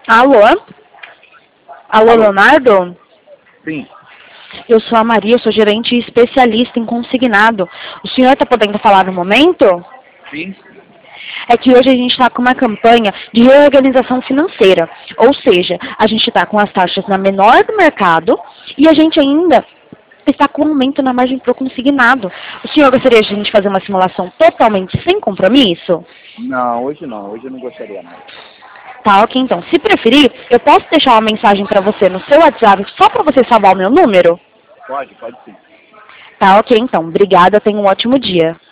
Alô? Alô, Alô? Leonardo? Sim. Eu sou a Maria, sou gerente e especialista em consignado. O senhor está podendo falar no momento? Sim. É que hoje a gente está com uma campanha de reorganização financeira. Ou seja, a gente está com as taxas na menor do mercado e a gente ainda está com um aumento na margem para o consignado. O senhor gostaria de a gente fazer uma simulação totalmente sem compromisso? Não, hoje não. Hoje eu não gostaria não. Tá, ok, então. Se preferir, eu posso deixar uma mensagem para você no seu WhatsApp só para você salvar o meu número? Pode sim. Tá, ok, então. Obrigada, tenha um ótimo dia.